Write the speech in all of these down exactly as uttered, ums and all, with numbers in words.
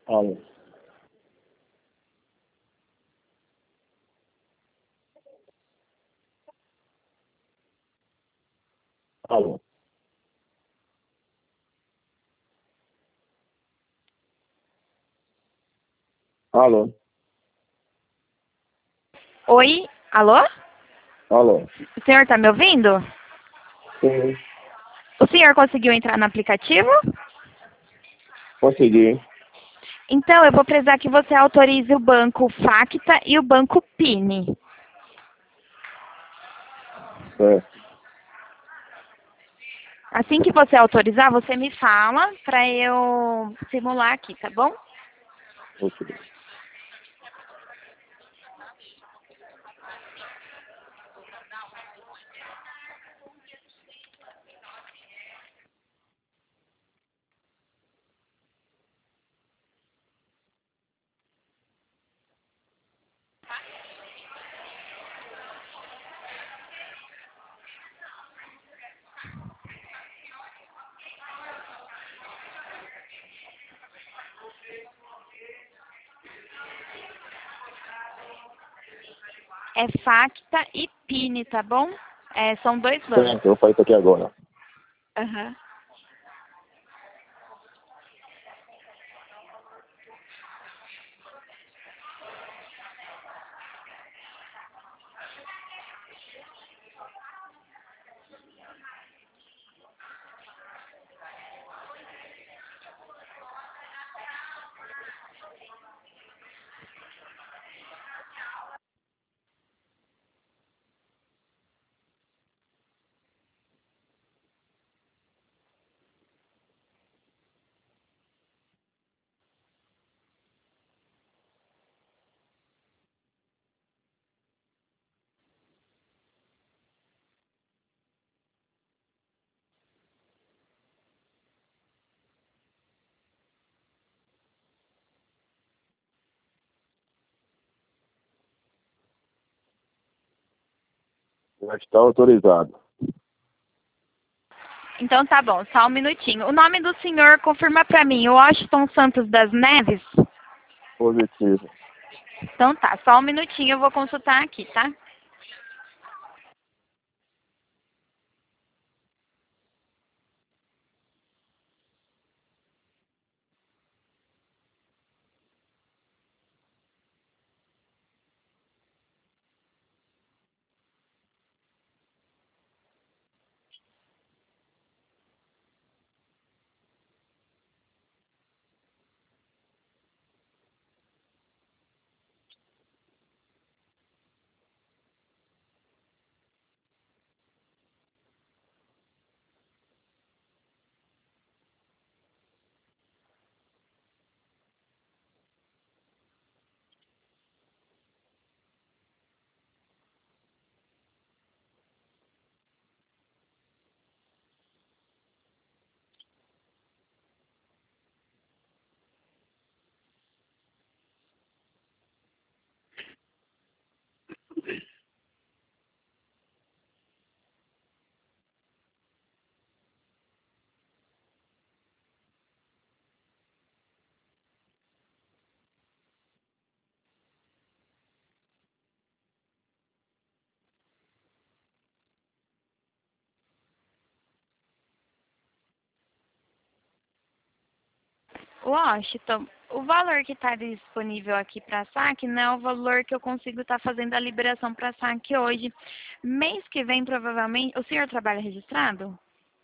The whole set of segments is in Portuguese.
Alô. Alô. Alô. Oi? Alô? Alô. O senhor está me ouvindo? Sim. O senhor conseguiu entrar no aplicativo? Consegui. Então, eu vou precisar que você autorize o banco Facta e o banco Pini. Certo. Assim que você autorizar, você me fala para eu simular aqui, tá bom? Ok. É Facta e Pini, tá bom? É, são dois Certo, bancos. eu vou fazer isso aqui agora. Aham. Já está autorizado. Então tá bom, só um minutinho. O nome do senhor, confirma para mim, Washington Santos das Neves? Positivo. Então tá, só um minutinho, eu vou consultar aqui, tá? Washington, o valor que está disponível aqui para saque não é o valor que eu consigo estar fazendo a liberação para saque hoje. Mês que vem, provavelmente. O senhor trabalha registrado?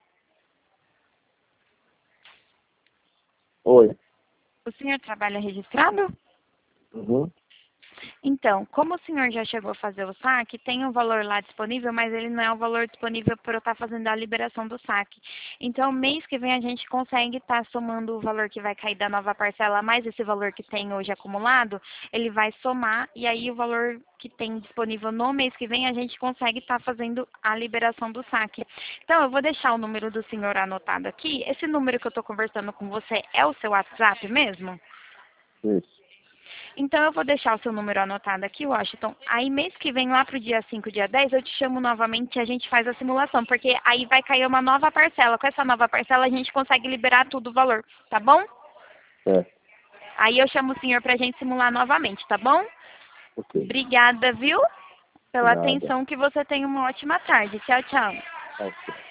Oi. O senhor trabalha registrado? Uhum. Então, como o senhor já chegou a fazer o saque, tem um valor lá disponível, mas ele não é o valor disponível para eu estar fazendo a liberação do saque. Então, mês que vem a gente consegue estar somando o valor que vai cair da nova parcela, mais esse valor que tem hoje acumulado, ele vai somar e aí o valor que tem disponível no mês que vem a gente consegue estar fazendo a liberação do saque. Então, eu vou deixar o número do senhor anotado aqui. Esse número que eu estou conversando com você é o seu WhatsApp mesmo? Isso. Então, eu vou deixar o seu número anotado aqui, Washington. Aí, mês que vem, lá pro dia cinco, dia dez, eu te chamo novamente e a gente faz a simulação, porque aí vai cair uma nova parcela. Com essa nova parcela, a gente consegue liberar tudo o valor, tá bom? Certo. Aí eu chamo o senhor para a gente simular novamente, tá bom? Ok. Obrigada, viu? Pela Nada. atenção, que você tenha uma ótima tarde. Tchau, tchau. Ok.